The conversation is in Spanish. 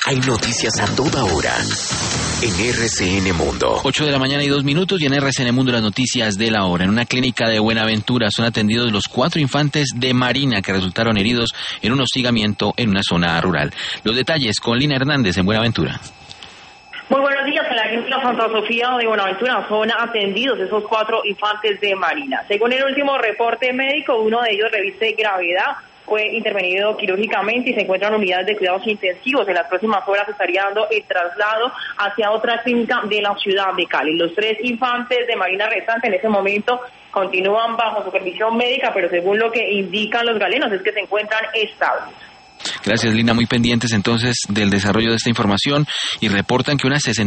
Hay noticias a toda hora en RCN Mundo. 8:02 y en RCN Mundo las noticias de la hora. En una clínica de Buenaventura son atendidos los 4 infantes de Marina que resultaron heridos en un hostigamiento en una zona rural. Los detalles con Lina Hernández en Buenaventura. Muy buenos días. En la clínica Santa Sofía de Buenaventura son atendidos esos 4 infantes de Marina. Según el último reporte médico, uno de ellos reviste gravedad, fue intervenido quirúrgicamente y se encuentran unidades de cuidados intensivos. En las próximas horas estaría dando el traslado hacia otra clínica de la ciudad de Cali. Los 3 infantes de Marina restantes en ese momento continúan bajo supervisión médica, pero según lo que indican los galenos es que se encuentran estables. Gracias, Lina. Muy pendientes entonces del desarrollo de esta información y reportan que unas 60